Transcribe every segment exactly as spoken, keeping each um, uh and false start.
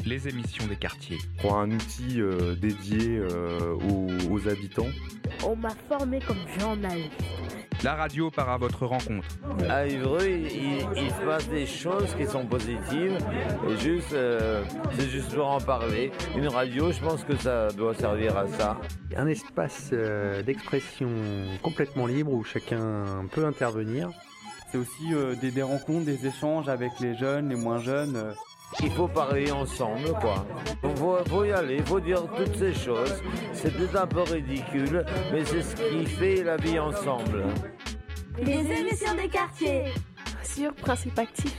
les émissions des quartiers. Pour un outil euh, dédié euh, aux, aux habitants. On m'a formé comme journaliste. La radio part à votre rencontre. À Évreux, il, il se passe des choses qui sont positives. Et juste, euh, c'est juste pour en parler. Une radio, je pense que ça doit servir à ça. Un espace euh, d'expression complètement libre où chacun peut intervenir. C'est aussi euh, des, des rencontres, des échanges avec les jeunes, les moins jeunes. Euh. Il faut parler ensemble, quoi. Il faut, faut y aller, il faut dire toutes ces choses. C'est peut-être un peu ridicule, mais c'est ce qui fait la vie ensemble. Les émissions des quartiers sur Principe Actif.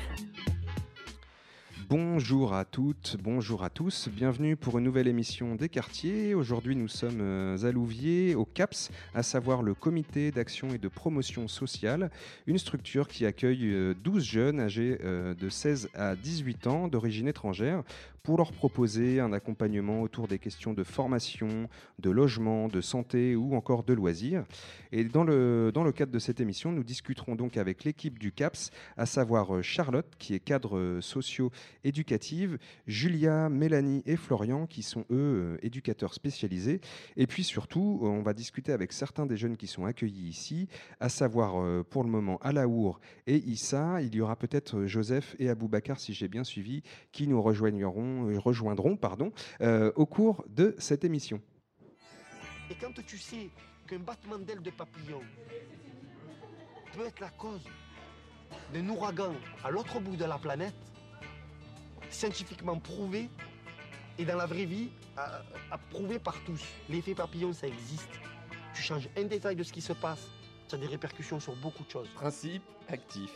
Bonjour à toutes, bonjour à tous, bienvenue pour une nouvelle émission des quartiers. Aujourd'hui nous sommes à Louviers, au CAPS, à savoir le Comité d'action et de promotion sociale, une structure qui accueille douze jeunes âgés de seize à dix-huit ans d'origine étrangère pour leur proposer un accompagnement autour des questions de formation, de logement, de santé ou encore de loisirs. Et dans le, dans le cadre de cette émission, nous discuterons donc avec l'équipe du CAPS, à savoir Charlotte, qui est cadre socio-éducative, Julia, Mélanie et Florian, qui sont eux éducateurs spécialisés. Et puis surtout, on va discuter avec certains des jeunes qui sont accueillis ici, à savoir pour le moment Alaour et Issa. Il y aura peut-être Joseph et Aboubacar, si j'ai bien suivi, qui nous rejoindront rejoindront pardon, euh, au cours de cette émission. Et quand tu sais qu'un battement d'aile de papillon peut être la cause d'un ouragan à l'autre bout de la planète, scientifiquement prouvé, et dans la vraie vie, à, à prouvé par tous, l'effet papillon, ça existe. Tu changes un détail de ce qui se passe, ça a des répercussions sur beaucoup de choses. Principe actif.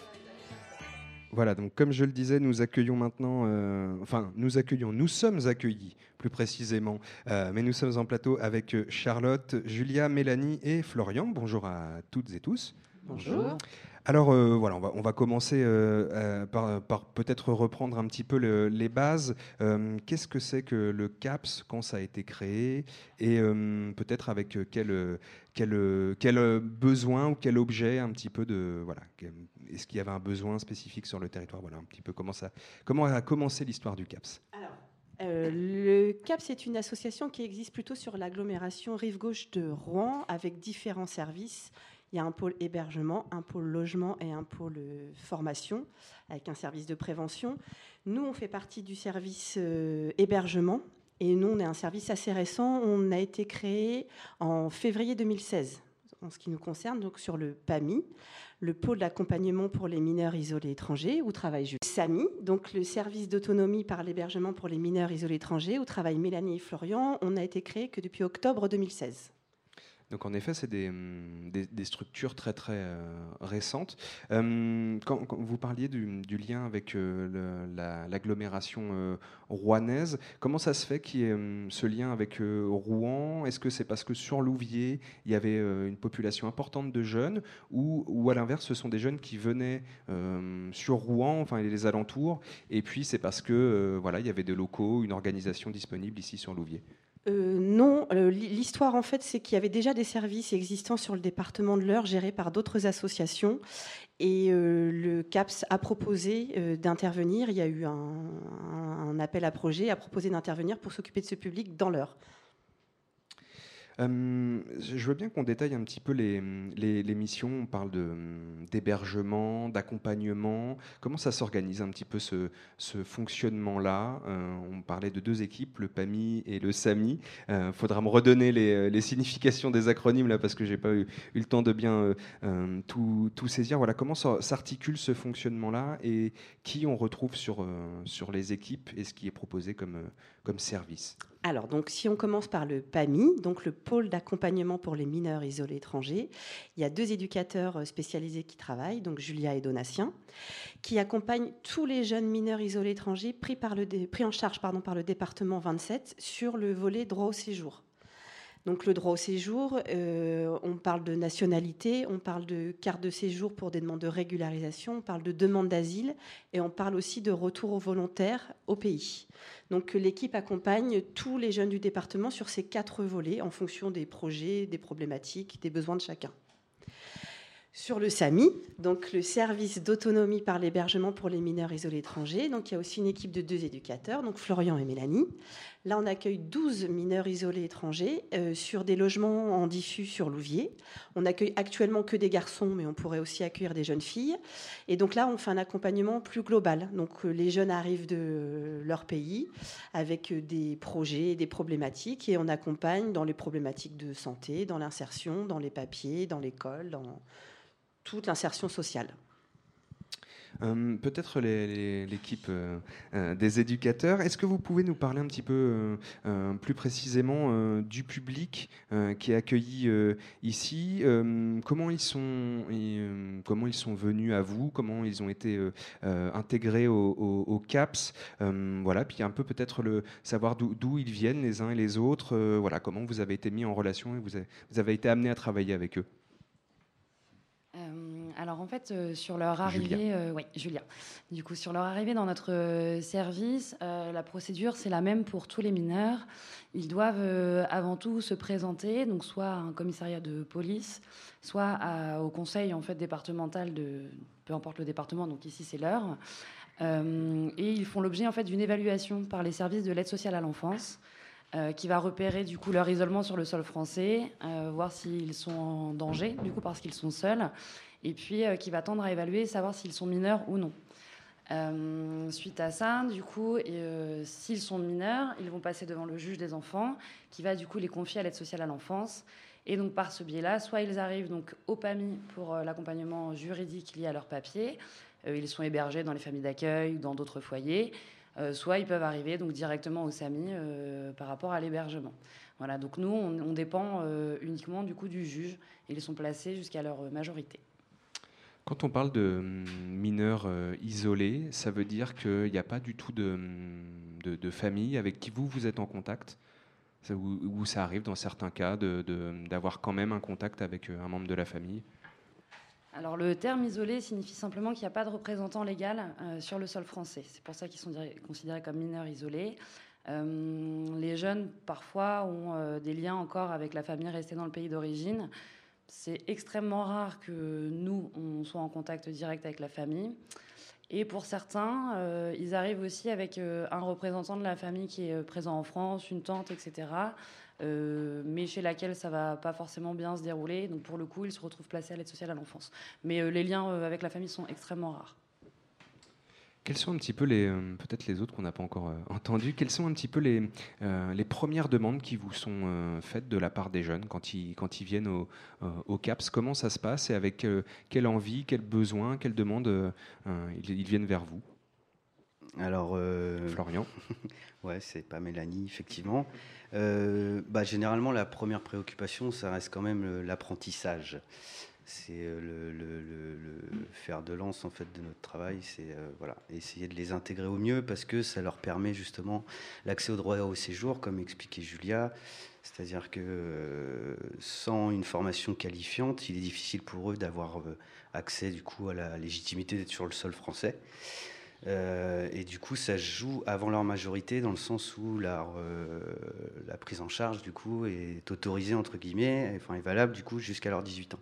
Voilà, donc comme je le disais, nous accueillons maintenant, euh, enfin nous accueillons, nous sommes accueillis plus précisément, euh, mais nous sommes en plateau avec Charlotte, Julia, Mélanie et Florian. Bonjour à toutes et tous. Bonjour. Alors euh, voilà, on va, on va commencer euh, euh, par, par peut-être reprendre un petit peu le, les bases. Euh, qu'est-ce que c'est que le CAPS, quand ça a été créé, et euh, peut-être avec quel, quel, quel besoin ou quel objet un petit peu de... Voilà, est-ce qu'il y avait un besoin spécifique sur le territoire? Voilà un petit peu comment, ça, comment a commencé l'histoire du CAPS. Alors, euh, le CAPS est une association qui existe plutôt sur l'agglomération rive gauche de Rouen avec différents services. Il y a un pôle hébergement, un pôle logement et un pôle formation, avec un service de prévention. Nous, on fait partie du service euh, hébergement. Et nous, on est un service assez récent. On a été créé en février deux mille seize, en ce qui nous concerne, donc sur le P A M I, le pôle d'accompagnement pour les mineurs isolés étrangers, où travaille Julie. S A M I, donc le service d'autonomie par l'hébergement pour les mineurs isolés étrangers, où travaillent Mélanie et Florian. On n'a été créé que depuis octobre deux mille seize. Donc en effet, c'est des, des, des structures très très euh, récentes. Euh, quand, quand vous parliez du, du lien avec euh, le, la, l'agglomération euh, rouennaise, comment ça se fait qu'il y ait euh, ce lien avec euh, Rouen? Est-ce que c'est parce que sur Louviers, il y avait euh, une population importante de jeunes, ou, ou à l'inverse, ce sont des jeunes qui venaient euh, sur Rouen, enfin les alentours, et puis c'est parce que euh, voilà, il y avait des locaux, une organisation disponible ici sur Louviers? Euh, non, euh, l'histoire en fait, c'est qu'il y avait déjà des services existants sur le département de l'Eure gérés par d'autres associations et euh, le CAPS a proposé euh, d'intervenir. Il y a eu un, un, un appel à projet, a proposé d'intervenir pour s'occuper de ce public dans l'Eure. Euh, je veux bien qu'on détaille un petit peu les, les, les missions. On parle de, d'hébergement, d'accompagnement. Comment ça s'organise un petit peu ce, ce fonctionnement-là? euh, On parlait de deux équipes, le P A M I et le S A M I. Il euh, faudra me redonner les, les significations des acronymes là, parce que j'ai pas eu, eu le temps de bien euh, euh, tout, tout saisir. Voilà, comment ça, s'articule ce fonctionnement-là et qui on retrouve sur, euh, sur les équipes et ce qui est proposé comme, euh, comme service? Alors, donc, si on commence par le P A M I, donc le pôle d'accompagnement pour les mineurs isolés étrangers, il y a deux éducateurs spécialisés qui travaillent, donc Julia et Donatien, qui accompagnent tous les jeunes mineurs isolés étrangers pris, par le dé, pris en charge pardon, par le département vingt-sept sur le volet droit au séjour. Donc le droit au séjour, euh, on parle de nationalité, on parle de carte de séjour pour des demandes de régularisation, on parle de demande d'asile et on parle aussi de retour aux volontaires au pays. Donc l'équipe accompagne tous les jeunes du département sur ces quatre volets en fonction des projets, des problématiques, des besoins de chacun. Sur le SAMI, donc le service d'autonomie par l'hébergement pour les mineurs isolés étrangers. Donc il y a aussi une équipe de deux éducateurs, donc Florian et Mélanie. Là, on accueille douze mineurs isolés étrangers euh, sur des logements en diffus sur Louviers. On accueille actuellement que des garçons, mais on pourrait aussi accueillir des jeunes filles. Et donc là, on fait un accompagnement plus global. Donc euh, les jeunes arrivent de euh, leur pays avec euh, des projets, des problématiques, et on accompagne dans les problématiques de santé, dans l'insertion, dans les papiers, dans l'école, dans toute l'insertion sociale. Euh, peut-être les, les, l'équipe euh, euh, des éducateurs. Est-ce que vous pouvez nous parler un petit peu euh, euh, plus précisément euh, du public euh, qui est accueilli euh, ici euh, comment ils sont, et, euh, comment ils sont venus à vous, comment ils ont été euh, euh, intégrés au, au, au CAPS, euh, voilà. Puis un peu peut-être le savoir d'où, d'où ils viennent les uns et les autres. Euh, voilà, comment vous avez été mis en relation et vous avez, vous avez été amenés à travailler avec eux. Euh, alors en fait, euh, sur leur arrivée, euh, oui, Julia. Du coup, sur leur arrivée dans notre euh, service, euh, la procédure c'est la même pour tous les mineurs. Ils doivent euh, avant tout se présenter, donc soit à un commissariat de police, soit à, au conseil en fait départemental de, peu importe le département. Donc ici c'est l'Eure, euh, et ils font l'objet en fait d'une évaluation par les services de l'aide sociale à l'enfance. Euh, qui va repérer du coup leur isolement sur le sol français, euh, voir s'ils sont en danger, du coup parce qu'ils sont seuls, et puis euh, qui va tendre à évaluer, savoir s'ils sont mineurs ou non. Euh, suite à ça, du coup, et, euh, s'ils sont mineurs, ils vont passer devant le juge des enfants, qui va du coup les confier à l'aide sociale à l'enfance. Et donc par ce biais-là, soit ils arrivent donc au P A M I pour euh, l'accompagnement juridique lié à leurs papiers, euh, ils sont hébergés dans les familles d'accueil ou dans d'autres foyers. Euh, soit ils peuvent arriver donc directement au SAMI euh, par rapport à l'hébergement. Voilà, donc nous, on, on dépend euh, uniquement du coup du juge et ils sont placés jusqu'à leur majorité. Quand on parle de mineurs euh, isolés, ça veut dire qu'il n'y a pas du tout de, de, de famille avec qui vous, vous êtes en contact, où, où ça arrive dans certains cas de, de, d'avoir quand même un contact avec un membre de la famille. Alors le terme isolé signifie simplement qu'il n'y a pas de représentant légal euh, sur le sol français. C'est pour ça qu'ils sont considérés comme mineurs isolés. Euh, les jeunes, parfois, ont euh, des liens encore avec la famille restée dans le pays d'origine. C'est extrêmement rare que nous, on soit en contact direct avec la famille. Et pour certains, euh, ils arrivent aussi avec euh, un représentant de la famille qui est présent en France, une tante, et cetera, euh, mais chez laquelle ça ne va pas forcément bien se dérouler. Donc pour le coup, ils se retrouvent placés à l'aide sociale à l'enfance. Mais euh, les liens euh, avec la famille sont extrêmement rares. Quels sont un petit peu les, euh, peut-être les autres qu'on n'a pas encore euh, entendus, quelles sont un petit peu les, euh, les premières demandes qui vous sont euh, faites de la part des jeunes quand ils, quand ils viennent au, euh, au CAPS? Comment ça se passe et avec euh, quelle envie, quels besoins, quelles demandes euh, euh, ils, ils viennent vers vous? Alors, euh, Florian. Ouais, c'est pas Mélanie, effectivement. Euh, bah, généralement, la première préoccupation, ça reste quand même l'apprentissage. C'est le, le, le, le fer de lance en fait de notre travail, c'est euh, voilà, essayer de les intégrer au mieux parce que ça leur permet justement l'accès au droit au séjour, comme expliquait Julia. C'est-à-dire que euh, sans une formation qualifiante, il est difficile pour eux d'avoir euh, accès du coup à la légitimité d'être sur le sol français. Euh, et du coup, ça se joue avant leur majorité, dans le sens où la, euh, la prise en charge du coup est autorisée entre guillemets, enfin est valable du coup jusqu'à leurs dix-huit ans.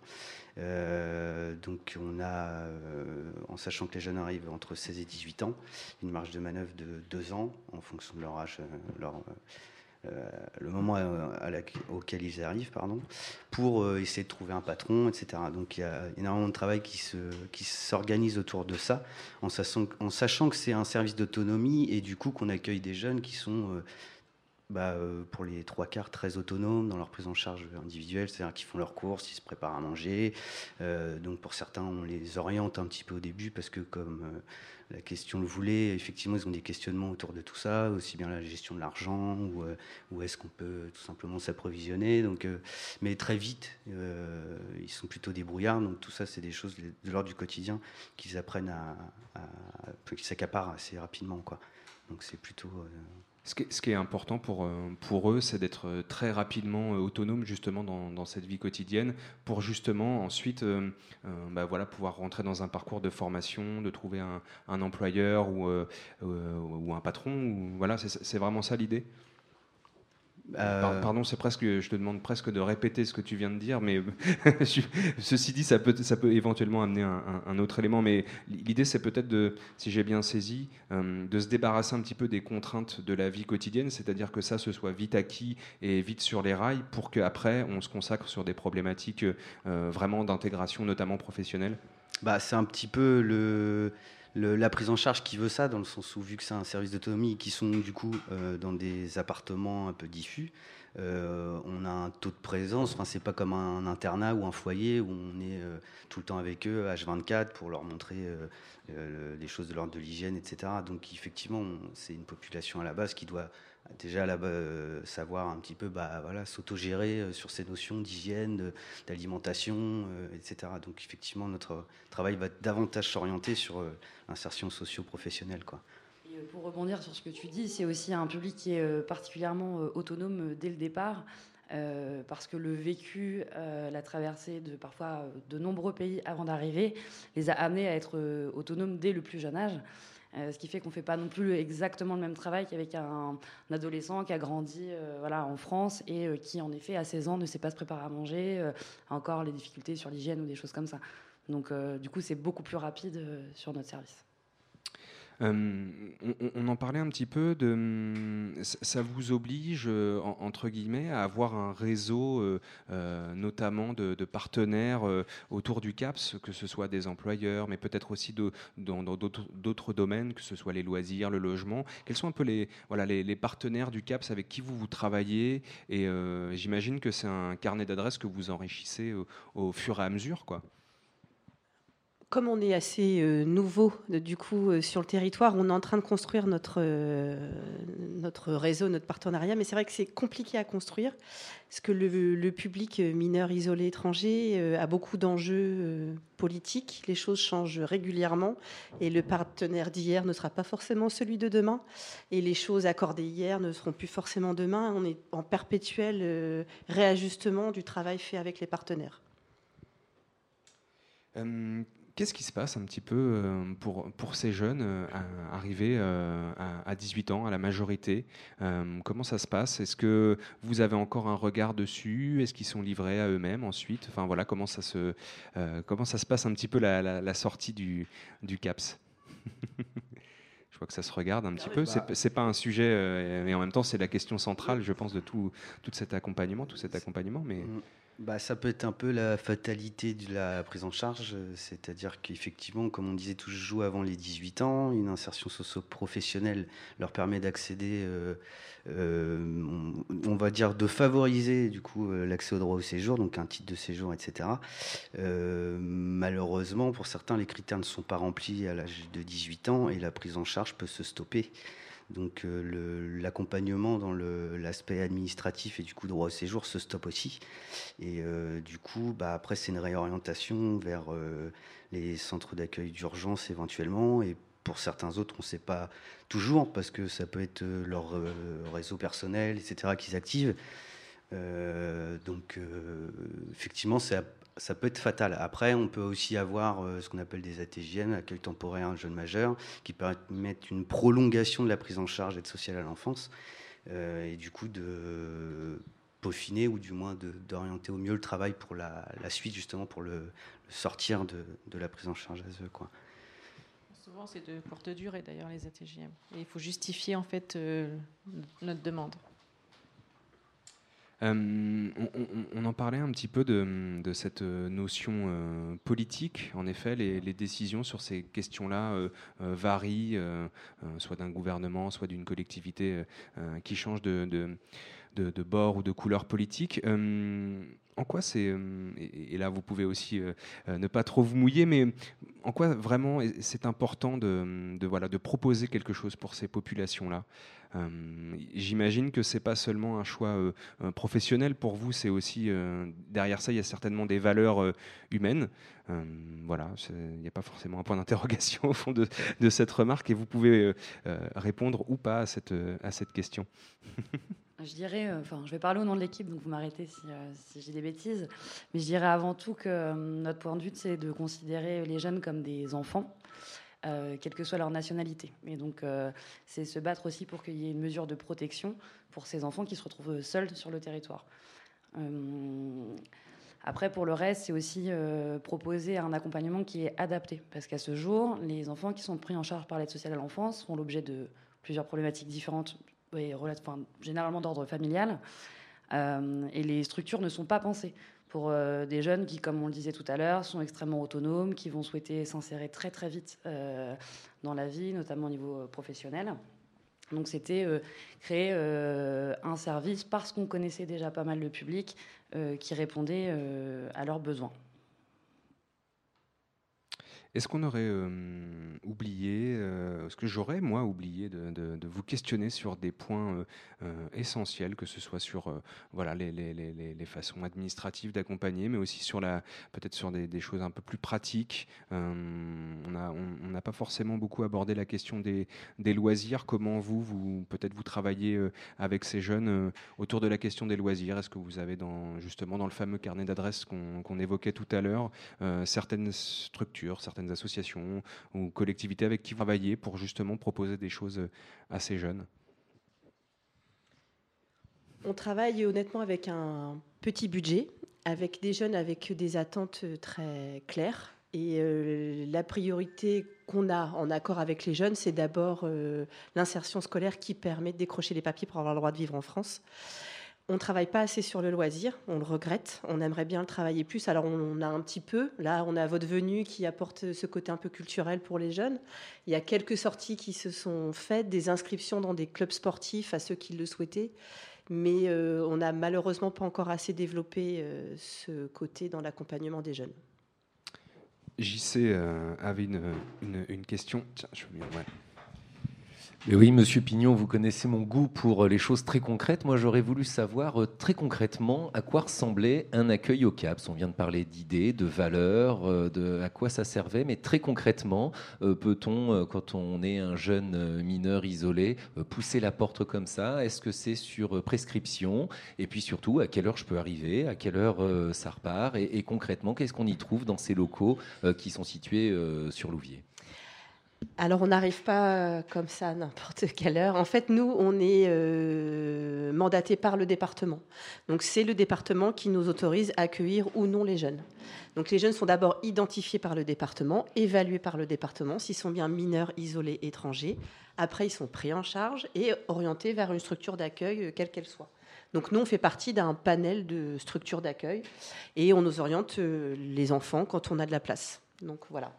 Euh, donc on a, euh, en sachant que les jeunes arrivent entre seize et dix-huit ans, une marge de manœuvre de deux ans en fonction de leur âge, euh, leur, euh, le moment à, à la, auquel ils arrivent, pardon, pour euh, essayer de trouver un patron, et cetera. Donc il y a énormément de travail qui, se, qui s'organise autour de ça, en sachant, en sachant que c'est un service d'autonomie et du coup qu'on accueille des jeunes qui sont... Euh, Bah, euh, pour les trois quarts très autonomes dans leur prise en charge individuelle, c'est-à-dire qu'ils font leurs courses, ils se préparent à manger. Euh, donc pour certains, on les oriente un petit peu au début parce que comme euh, la question le voulait, effectivement, ils ont des questionnements autour de tout ça, aussi bien la gestion de l'argent ou euh, où est-ce qu'on peut tout simplement s'approvisionner. Donc, euh, mais très vite, euh, ils sont plutôt débrouillards. Donc tout ça, c'est des choses de l'ordre du quotidien qu'ils apprennent à, à, à qu'ils s'accaparent assez rapidement, quoi. Donc c'est plutôt... Euh, Ce qui, est, ce qui est important pour, pour eux, c'est d'être très rapidement autonome justement dans, dans cette vie quotidienne pour justement ensuite euh, euh, bah voilà, pouvoir rentrer dans un parcours de formation, de trouver un, un employeur ou, euh, ou un patron. Ou, voilà, c'est, c'est vraiment ça l'idée. Euh... Pardon, c'est presque, je te demande presque de répéter ce que tu viens de dire, mais ceci dit, ça peut, ça peut éventuellement amener un, un, un autre élément. Mais l'idée, c'est peut-être, de, si j'ai bien saisi, euh, de se débarrasser un petit peu des contraintes de la vie quotidienne, c'est-à-dire que ça, ce soit vite acquis et vite sur les rails, pour qu'après, on se consacre sur des problématiques euh, vraiment d'intégration, notamment professionnelle. Bah, c'est un petit peu le... Le, la prise en charge qui veut ça, dans le sens où, vu que c'est un service d'autonomie qui sont du coup euh, dans des appartements un peu diffus, euh, on a un taux de présence, enfin, c'est pas comme un internat ou un foyer où on est euh, tout le temps avec eux, H vingt-quatre, pour leur montrer euh, euh, les choses de l'ordre de l'hygiène, et cetera. Donc effectivement, on, c'est une population à la base qui doit déjà là-bas euh, savoir un petit peu bah, voilà, s'autogérer euh, sur ces notions d'hygiène, de, d'alimentation, euh, et cetera. Donc effectivement, notre travail va davantage s'orienter sur euh, l'insertion socio-professionnelle, quoi. Et euh, pour rebondir sur ce que tu dis, c'est aussi un public qui est euh, particulièrement euh, autonome euh, dès le départ, euh, parce que le vécu, euh, la traversée de parfois euh, de nombreux pays avant d'arriver, les a amenés à être euh, autonomes dès le plus jeune âge. Euh, ce qui fait qu'on ne fait pas non plus exactement le même travail qu'avec un, un adolescent qui a grandi euh, voilà, en France et euh, qui, en effet, à seize ans, ne sait pas se préparer à manger, euh, a encore les difficultés sur l'hygiène ou des choses comme ça. Donc, euh, du coup, c'est beaucoup plus rapide euh, sur notre service. Euh, on, on en parlait un petit peu, de, ça vous oblige, euh, entre guillemets, à avoir un réseau, euh, euh, notamment de, de partenaires euh, autour du CAPS, que ce soit des employeurs, mais peut-être aussi de, dans, dans d'autres, d'autres domaines, que ce soit les loisirs, le logement. Quels sont un peu les, voilà, les, les partenaires du CAPS avec qui vous, vous travaillez? Et euh, j'imagine que c'est un carnet d'adresses que vous enrichissez au, au fur et à mesure, quoi. Comme on est assez euh, nouveau, du coup, euh, sur le territoire, on est en train de construire notre, euh, notre réseau, notre partenariat, mais c'est vrai que c'est compliqué à construire, parce que le, le public mineur isolé étranger euh, a beaucoup d'enjeux euh, politiques, les choses changent régulièrement, et le partenaire d'hier ne sera pas forcément celui de demain, et les choses accordées hier ne seront plus forcément demain. On est en perpétuel euh, réajustement du travail fait avec les partenaires. Euh... Qu'est-ce qui se passe un petit peu pour, pour ces jeunes euh, arrivés euh, à, à dix-huit ans, à la majorité? euh, Comment ça se passe? Est-ce que vous avez encore un regard dessus? Est-ce qu'ils sont livrés à eux-mêmes ensuite? Enfin voilà, comment ça se, euh, comment ça se passe un petit peu la, la, la sortie du, du CAPS? Je vois que ça se regarde un petit peu. C'est, c'est pas un sujet, euh, mais en même temps, c'est la question centrale, je pense, de tout, tout cet accompagnement, tout cet accompagnement. Mais bah, ça peut être un peu la fatalité de la prise en charge, c'est-à-dire qu'effectivement, comme on disait, tout se joue avant les dix-huit ans. Une insertion socio-professionnelle leur permet d'accéder, euh, euh, on, on va dire, de favoriser du coup l'accès au droit au séjour, donc un titre de séjour, et cetera. Euh, malheureusement, pour certains, les critères ne sont pas remplis à l'âge de dix-huit ans et la prise en charge peut se stopper. Donc euh, le, l'accompagnement dans le, l'aspect administratif et du coup droit au séjour se stoppe aussi. Et euh, du coup, bah, après, c'est une réorientation vers euh, les centres d'accueil d'urgence éventuellement. Et pour certains autres, on ne sait pas toujours parce que ça peut être leur euh, réseau personnel, et cetera qu'ils activent. Euh, donc euh, effectivement, c'est ça peut être fatal. Après, on peut aussi avoir euh, ce qu'on appelle des A T J M, accueil temporaire jeune majeur, qui permettent une prolongation de la prise en charge d'aide sociale à l'enfance, euh, et du coup de peaufiner ou du moins de, d'orienter au mieux le travail pour la, la suite, justement pour le, le sortir de, de la prise en charge A S E, quoi. Souvent, c'est de courte durée, d'ailleurs, les A T J M. Et il faut justifier, en fait, euh, notre demande. Euh, on, on, on en parlait un petit peu de, de cette notion euh, politique. En effet, les, les décisions sur ces questions-là euh, euh, varient, euh, euh, soit d'un gouvernement, soit d'une collectivité euh, qui change de, de, de, de bord ou de couleur politique. Euh, en quoi c'est, euh, et, et là vous pouvez aussi euh, ne pas trop vous mouiller, mais en quoi vraiment c'est important de, de, voilà, de proposer quelque chose pour ces populations-là? Euh, j'imagine que c'est pas seulement un choix euh, professionnel pour vous, c'est aussi euh, derrière ça il y a certainement des valeurs euh, humaines. Euh, voilà, il n'y a pas forcément un point d'interrogation au fond de, de cette remarque et vous pouvez euh, répondre ou pas à cette, à cette question. Je dirais, enfin, je vais parler au nom de l'équipe, donc vous m'arrêtez si, euh, si j'ai des bêtises, mais je dirais avant tout que euh, notre point de vue, c'est de considérer les jeunes comme des enfants. euh, quelle que soit leur nationalité. Et donc, euh, c'est se battre aussi pour qu'il y ait une mesure de protection pour ces enfants qui se retrouvent seuls sur le territoire. Euh, Après, pour le reste, c'est aussi euh, proposer un accompagnement qui est adapté. Parce qu'à ce jour, les enfants qui sont pris en charge par l'aide sociale à l'enfance font l'objet de plusieurs problématiques différentes, et enfin, généralement d'ordre familial. Euh, et les structures ne sont pas pensées pour euh, des jeunes qui, comme on le disait tout à l'heure, sont extrêmement autonomes, qui vont souhaiter s'insérer très très vite euh, dans la vie, notamment au niveau professionnel. Donc c'était euh, créer euh, un service parce qu'on connaissait déjà pas mal le public euh, qui répondait euh, à leurs besoins. Est-ce qu'on aurait euh, oublié, euh, est-ce que j'aurais, moi, oublié de, de, de vous questionner sur des points euh, euh, essentiels, que ce soit sur euh, voilà, les, les, les, les façons administratives d'accompagner, mais aussi sur la, peut-être sur des, des choses un peu plus pratiques. Euh, on n'a on, on n'a pas forcément beaucoup abordé la question des, des loisirs. Comment vous, vous peut-être vous travaillez euh, avec ces jeunes euh, autour de la question des loisirs? Est-ce que vous avez dans, justement dans le fameux carnet d'adresses qu'on, qu'on évoquait tout à l'heure, euh, certaines structures, certaines associations ou collectivités avec qui vous travaillez pour justement proposer des choses à ces jeunes? On travaille honnêtement avec un petit budget, avec des jeunes avec des attentes très claires. Et euh, la priorité qu'on a en accord avec les jeunes, c'est d'abord euh, l'insertion scolaire qui permet de décrocher les papiers pour avoir le droit de vivre en France. On ne travaille pas assez sur le loisir, on le regrette, on aimerait bien le travailler plus. Alors on a un petit peu, là on a Votre Venue qui apporte ce côté un peu culturel pour les jeunes. Il y a quelques sorties qui se sont faites, des inscriptions dans des clubs sportifs à ceux qui le souhaitaient, mais euh, on n'a malheureusement pas encore assez développé euh, ce côté dans l'accompagnement des jeunes. J C euh, avait une, une, une question. Tiens, je veux bien, ouais. Mais oui, Monsieur Pignon, vous connaissez mon goût pour les choses très concrètes. Moi, j'aurais voulu savoir euh, très concrètement à quoi ressemblait un accueil au CAPS. On vient de parler d'idées, de valeurs, euh, de à quoi ça servait, mais très concrètement, euh, peut-on, euh, quand on est un jeune euh, mineur isolé, euh, pousser la porte comme ça? Est-ce que c'est sur euh, prescription? Et puis surtout, à quelle heure je peux arriver? À quelle heure euh, ça repart? et, et concrètement, qu'est-ce qu'on y trouve dans ces locaux euh, qui sont situés euh, sur Louviers? Alors, on n'arrive pas comme ça à n'importe quelle heure. En fait, nous, on est euh, mandaté par le département. Donc, c'est le département qui nous autorise à accueillir ou non les jeunes. Donc, les jeunes sont d'abord identifiés par le département, évalués par le département, s'ils sont bien mineurs, isolés, étrangers. Après, ils sont pris en charge et orientés vers une structure d'accueil, quelle qu'elle soit. Donc, nous, on fait partie d'un panel de structures d'accueil et on nous oriente les enfants quand on a de la place. Donc, voilà.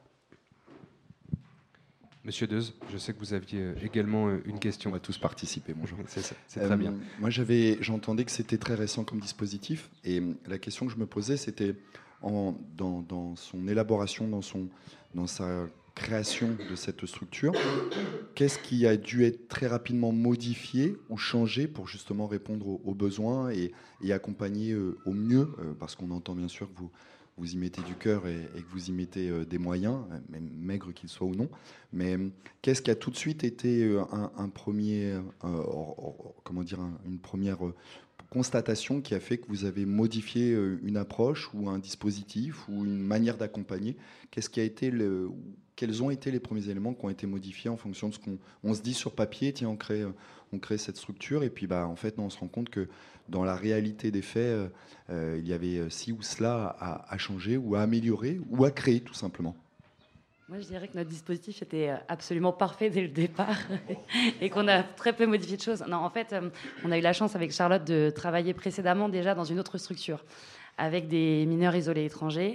Monsieur Deuze, je sais que vous aviez également une question. On va tous participer, bonjour. C'est ça, c'est très euh, bien. Moi, j'avais, j'entendais que c'était très récent comme dispositif, et la question que je me posais, c'était en, dans, dans son élaboration, dans, son, dans sa création de cette structure, qu'est-ce qui a dû être très rapidement modifié ou changé pour justement répondre aux, aux besoins et, et accompagner euh, au mieux, euh, parce qu'on entend bien sûr que vous... vous y mettez du cœur et, et que vous y mettez euh, des moyens, même maigres qu'ils soient ou non. Mais euh, qu'est-ce qui a tout de suite été euh, un, un premier, euh, or, or, comment dire, un, une première euh, constatation qui a fait que vous avez modifié euh, une approche ou un dispositif ou une manière d'accompagner? Qu'est-ce qui a été le, quels ont été les premiers éléments qui ont été modifiés en fonction de ce qu'on on se dit sur papier? Tiens, on crée, on crée cette structure et puis bah, en fait, non, on se rend compte que dans la réalité des faits, euh, il y avait ci ou cela à, à changer ou à améliorer ou à créer tout simplement. Moi, je dirais que notre dispositif était absolument parfait dès le départ et qu'on a très peu modifié de choses. Non, en fait, on a eu la chance avec Charlotte de travailler précédemment déjà dans une autre structure avec des mineurs isolés étrangers.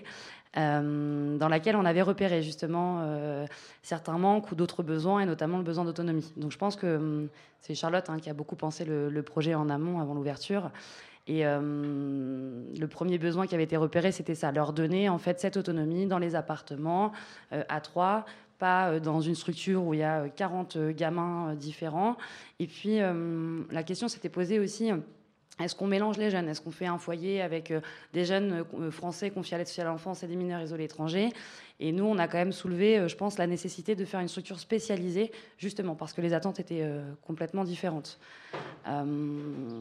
Euh, dans laquelle on avait repéré justement euh, certains manques ou d'autres besoins, et notamment le besoin d'autonomie. Donc je pense que euh, c'est Charlotte hein, qui a beaucoup pensé le, le projet en amont, avant l'ouverture. Et euh, le premier besoin qui avait été repéré, c'était ça, leur donner en fait cette autonomie dans les appartements euh, à trois, pas euh, dans une structure où il y a quarante gamins euh, différents. Et puis euh, la question s'était posée aussi... Est-ce qu'on mélange les jeunes? Est-ce qu'on fait un foyer avec des jeunes français confiés à l'aide sociale à l'enfance et des mineurs isolés étrangers? Et nous, on a quand même soulevé, je pense, la nécessité de faire une structure spécialisée, justement, parce que les attentes étaient complètement différentes. Euh,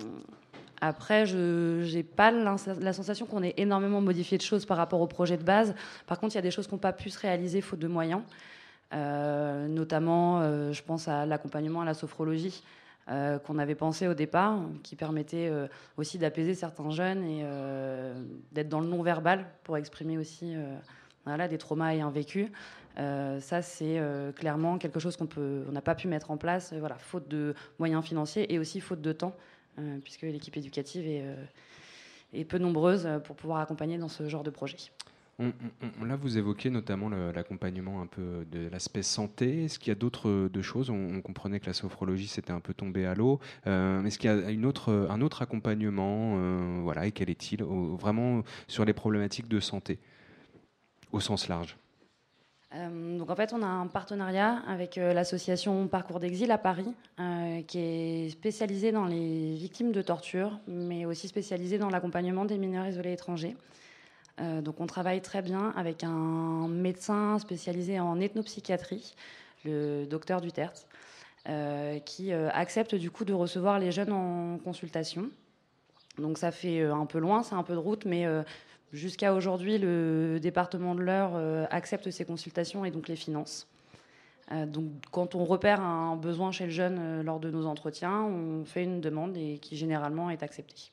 après, je n'ai pas la sensation qu'on ait énormément modifié de choses par rapport au projet de base. Par contre, il y a des choses qui n'ont pas pu se réaliser faute de moyens. Euh, notamment, euh, je pense à l'accompagnement à la sophrologie euh, qu'on avait pensé au départ, qui permettait euh, aussi d'apaiser certains jeunes et euh, d'être dans le non-verbal pour exprimer aussi euh, voilà, des traumas ayant vécu. Euh, ça, c'est euh, clairement quelque chose qu'on peut, on n'a pas pu mettre en place, euh, voilà, faute de moyens financiers et aussi faute de temps, euh, puisque l'équipe éducative est, euh, est peu nombreuse pour pouvoir accompagner dans ce genre de projet. On, on, là, vous évoquez notamment le, l'accompagnement un peu de l'aspect santé. Est-ce qu'il y a d'autres de choses ? on, on comprenait que la sophrologie s'était un peu tombée à l'eau. Euh, est-ce qu'il y a une autre, un autre accompagnement euh, voilà, et quel est-il au, vraiment sur les problématiques de santé au sens large ? Euh, donc en fait, on a un partenariat avec euh, l'association Parcours d'Exil à Paris, euh, qui est spécialisée dans les victimes de torture, mais aussi spécialisée dans l'accompagnement des mineurs isolés étrangers. Euh, donc on travaille très bien avec un médecin spécialisé en ethnopsychiatrie, le docteur Duterte, euh, qui euh, accepte du coup de recevoir les jeunes en consultation. Donc ça fait euh, un peu loin, c'est un peu de route, mais euh, jusqu'à aujourd'hui, le département de l'Eure euh, accepte ces consultations et donc les finance. Euh, donc quand on repère un besoin chez le jeune euh, lors de nos entretiens, on fait une demande et qui généralement est acceptée.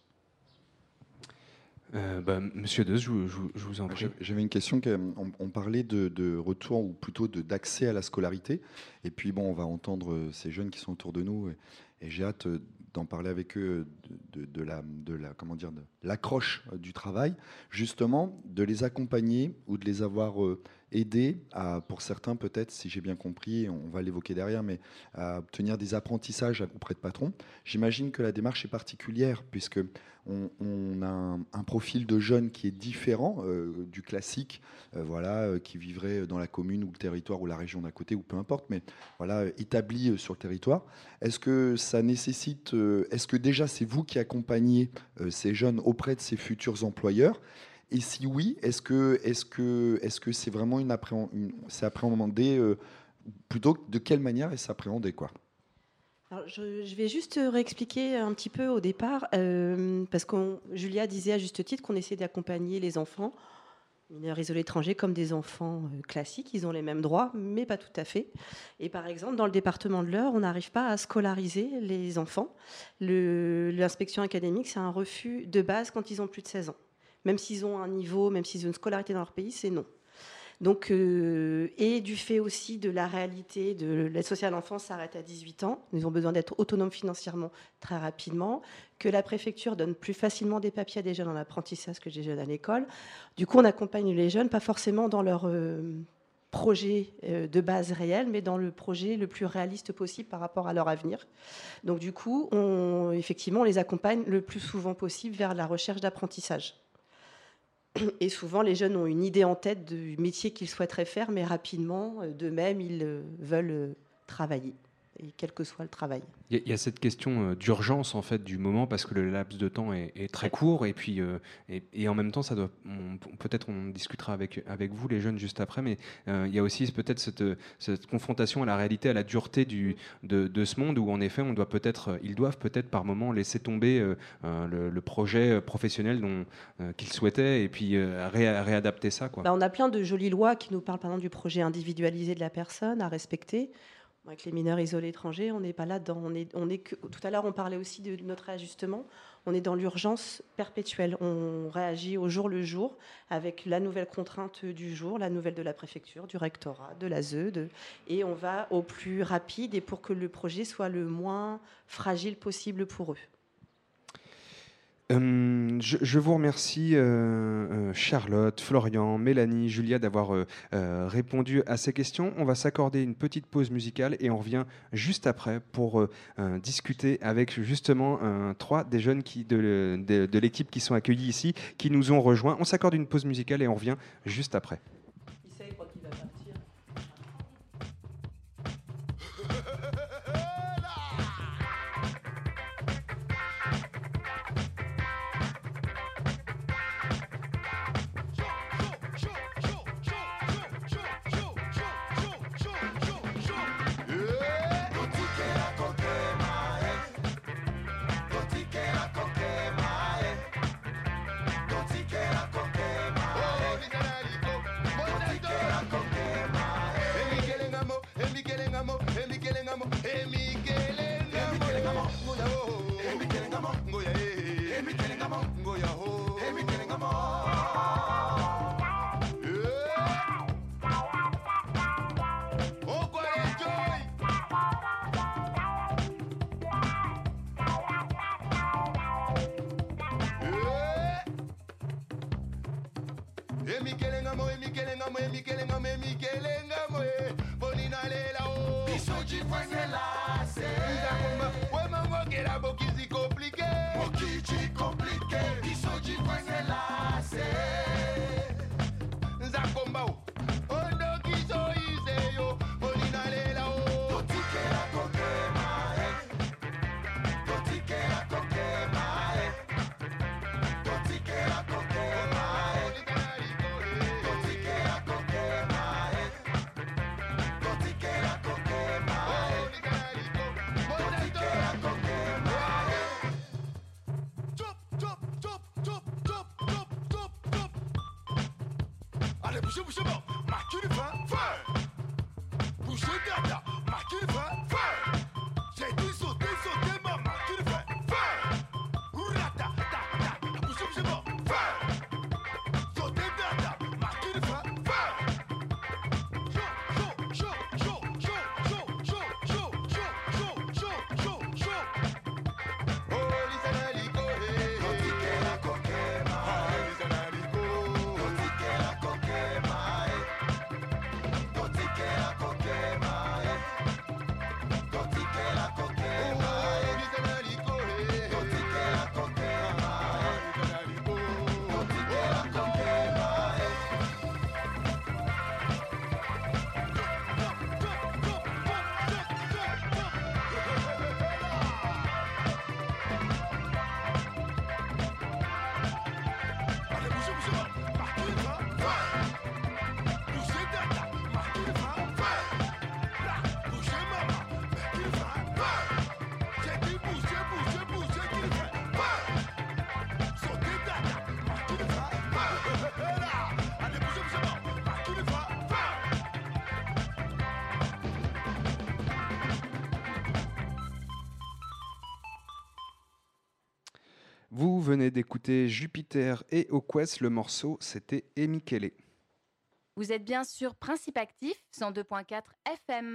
Euh, bah, Monsieur Deus, je, je, je vous en prie. J'avais une question. On, on parlait de, de retour ou plutôt de, d'accès à la scolarité. Et puis bon, on va entendre ces jeunes qui sont autour de nous et, et j'ai hâte d'en parler avec eux de, de, de, la, de, la, comment dire, de l'accroche du travail, justement, de les accompagner ou de les avoir euh, aidés à, pour certains peut-être, si j'ai bien compris, on va l'évoquer derrière, mais à obtenir des apprentissages auprès de patrons. J'imagine que la démarche est particulière puisque on, on a un, un profil de jeunes qui est différent euh, du classique, euh, voilà, euh, qui vivrait dans la commune ou le territoire ou la région d'à côté ou peu importe, mais voilà, établi euh, sur le territoire. Est-ce que ça nécessite, euh, est-ce que déjà c'est vous qui accompagnez euh, ces jeunes auprès de ces futurs employeurs ? Et si oui, est-ce que est-ce que est-ce que c'est vraiment une, appréhend, une c'est appréhendé euh, plutôt de quelle manière est-ce appréhendé quoi ? Alors, je, je vais juste réexpliquer un petit peu au départ, euh, parce que Julia disait à juste titre qu'on essaie d'accompagner les enfants mineurs isolés étrangers comme des enfants euh, classiques. Ils ont les mêmes droits, mais pas tout à fait. Et par exemple, dans le département de l'Eure, on n'arrive pas à scolariser les enfants. Le, l'inspection académique, c'est un refus de base quand ils ont plus de seize ans. Même s'ils ont un niveau, même s'ils ont une scolarité dans leur pays, c'est non. Donc, euh, et du fait aussi de la réalité de l'aide sociale à l'enfance s'arrête à dix-huit ans, ils ont besoin d'être autonomes financièrement très rapidement, que la préfecture donne plus facilement des papiers à des jeunes en apprentissage que des jeunes à l'école. Du coup, on accompagne les jeunes, pas forcément dans leur euh, projet euh, de base réel, mais dans le projet le plus réaliste possible par rapport à leur avenir. Donc du coup, on, effectivement, on les accompagne le plus souvent possible vers la recherche d'apprentissage. Et souvent, les jeunes ont une idée en tête du métier qu'ils souhaiteraient faire, mais rapidement, d'eux-mêmes, ils veulent travailler, et quel que soit le travail. Il y a cette question d'urgence en fait du moment parce que le laps de temps est, est très court et puis euh, et, et en même temps ça doit on, peut-être on discutera avec avec vous les jeunes juste après, mais euh, il y a aussi peut-être cette, cette confrontation à la réalité, à la dureté du de, de ce monde où en effet on doit peut-être ils doivent peut-être par moment laisser tomber euh, le, le projet professionnel dont euh, qu'ils souhaitaient et puis euh, ré, réadapter ça quoi. Bah, on a plein de jolies lois qui nous parlent par exemple du projet individualisé de la personne à respecter. Avec les mineurs isolés étrangers, on n'est pas là-dedans. On est, on est que, tout à l'heure, on parlait aussi de notre réajustement. On est dans l'urgence perpétuelle. On réagit au jour le jour avec la nouvelle contrainte du jour, la nouvelle de la préfecture, du rectorat, de l'A S E, de, et on va au plus rapide et pour que le projet soit le moins fragile possible pour eux. Euh, je, je vous remercie euh, euh, Charlotte, Florian, Mélanie, Julia d'avoir euh, euh, répondu à ces questions. On va s'accorder une petite pause musicale et on revient juste après pour euh, euh, discuter avec justement euh, trois des jeunes qui, de, de, de l'équipe qui sont accueillis ici, qui nous ont rejoints. On s'accorde une pause musicale et on revient juste après. Emi kelengamo, emi kelengamo, emi kelengamo, emi kelengamo, eh. Bonina lela o. Bisoji fanyela se. Nzakoma, we mango kera bokizi compliqué. Bokizi compliqué. Bisoji fanyela se. Nzakoma o. Ondo kizo ize yo. Bonina lela o. Totike la kokema, eh. Totike la kokema, eh. Totike la kokema, eh. Totike la kokema, eh. Totike la kokema, eh. Totike la kokema, eh. Chop, chop, chop, chop, chop, chop, chop, chop. Allez, bougez, bougez, bon. Marquez le fin, fin. Bougez, dada. Marquez le fin, fin. J'ai dit sauter, sauter, ma marquez le fin, fin. Ourata, ta, ta. Bougez, bougez, bon. Fin. Sauter, dada. Marquez le fin, fin. Chaud, chaud, chaud, chaud, chaud, chaud, chaud, chaud, chaud, chaud, chaud, chaud. Oh, Lisanalico, eh. Totike la kokema, eh. Lisanalico. Totike la kokema, eh. Totike la kokema, eh. Totike la kokema, eh. Lisanalico, eh. Totike la kokema, eh. Lisanalico. Totike la kokema, eh. Allez, bougez, bougez, bon. Marquez le fin, fin. Bougez, dada. Marquez le fin, fin. Là, bougez, maman. Marquez le fin, fin. J'ai dit bougez, bougez, bougez, qu'il le fait, fin. Sautez, dada. Marquez le fin, fin. Là, allez, bougez, bougez, bon. Marquez le fin, fin. Vous venez d'écouter Jupiter et Oquest, le morceau c'était Emikele. Vous êtes bien sur Principe Actif, cent deux point quatre F M.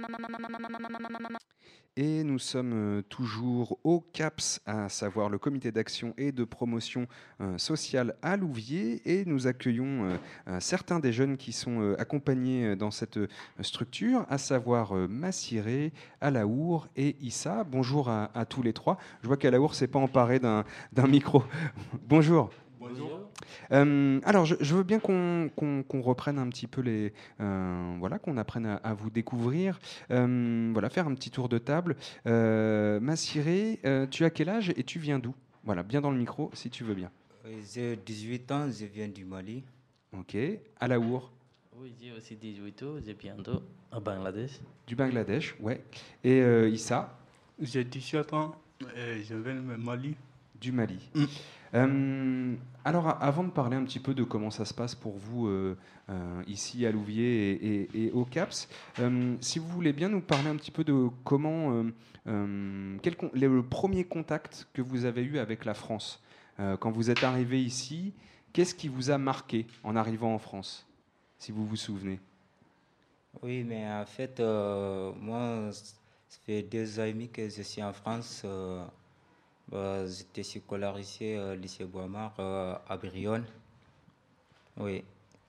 Et nous sommes euh, toujours au CAPS, à savoir le comité d'action et de promotion euh, sociale à Louviers. Et nous accueillons euh, euh, certains des jeunes qui sont euh, accompagnés euh, dans cette euh, structure, à savoir euh, Massiré, Alaour et Issa. Bonjour à, à tous les trois. Je vois qu'Alaour ne s'est pas emparé d'un d'un micro. Bonjour. Bonjour. Euh, alors, je, je veux bien qu'on qu'on, qu'on reprenne un petit peu les, euh, voilà, qu'on apprenne à, à vous découvrir. Euh, voilà, faire un petit tour de table. Euh, Massiré, euh, tu as quel âge et tu viens d'où? Voilà, bien dans le micro, si tu veux bien. J'ai dix-huit ans, je viens du Mali. Ok. Alaour. Oui, j'ai aussi dix-huit ans, je viens de au Bangladesh. Du Bangladesh, ouais. Et euh, Issa. J'ai dix-sept ans et je viens du Mali. Du Mali. Mm. Euh, alors, avant de parler un petit peu de comment ça se passe pour vous euh, euh, ici à Louviers et, et, et au CAPS, euh, si vous voulez bien nous parler un petit peu de comment, euh, euh, quel con- le premier contact que vous avez eu avec la France euh, quand vous êtes arrivé ici, qu'est-ce qui vous a marqué en arrivant en France, si vous vous souvenez? Oui, mais en fait, euh, moi, ça fait deux ans et demi que je suis en France. Euh, bah, j'étais scolarisé au lycée Boismar euh, à Brionne. Oui.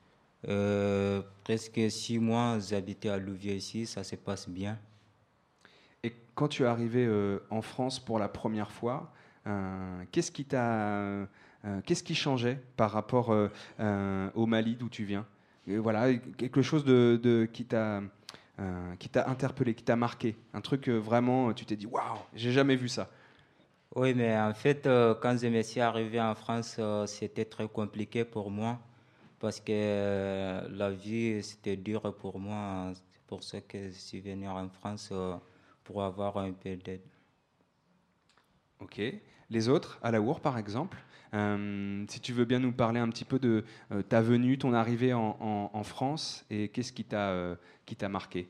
Euh, presque six mois, j'habitais à Louviers ici, ça se passe bien. Et quand tu es arrivé euh, en France pour la première fois, euh, qu'est-ce qui t'a, euh, qu'est-ce qui changeait par rapport euh, euh, au Mali d'où tu viens? Et voilà, quelque chose de, de qui t'a, euh, qui t'a interpellé, qui t'a marqué, un truc euh, vraiment, tu t'es dit waouh, j'ai jamais vu ça. Oui, mais en fait, euh, quand je me suis arrivé en France, euh, c'était très compliqué pour moi parce que euh, la vie, c'était dur pour moi. C'est pour ça que je suis venu en France euh, pour avoir un peu d'aide. Ok. Les autres, Alaour par exemple, euh, si tu veux bien nous parler un petit peu de euh, ta venue, ton arrivée en, en, en France et qu'est-ce qui t'a, euh, qui t'a marqué?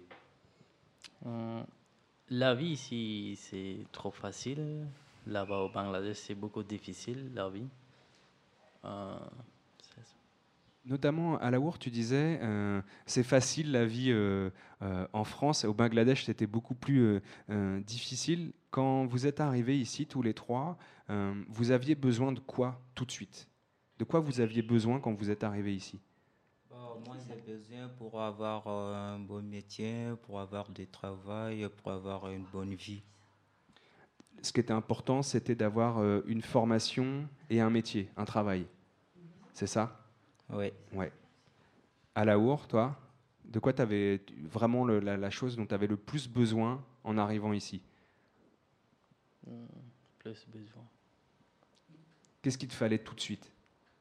Euh, la vie ici, c'est trop facile. Là-bas au Bangladesh, c'est beaucoup difficile, la vie. Euh, Notamment, Alaour, tu disais, euh, c'est facile la vie euh, euh, en France. Au Bangladesh, c'était beaucoup plus euh, euh, difficile. Quand vous êtes arrivés ici, tous les trois, euh, vous aviez besoin de quoi tout de suite? De quoi vous aviez besoin quand vous êtes arrivés ici? Bon, moi, j'ai besoin pour avoir euh, un bon métier, pour avoir du travail, pour avoir une bonne vie. Ce qui était important, c'était d'avoir euh, une formation et un métier, un travail. C'est ça? Oui. Ouais. Alaour, toi, de quoi tu avais vraiment le, la, la chose dont tu avais le plus besoin en arrivant ici? Mmh, plus besoin. Qu'est-ce qu'il te fallait tout de suite?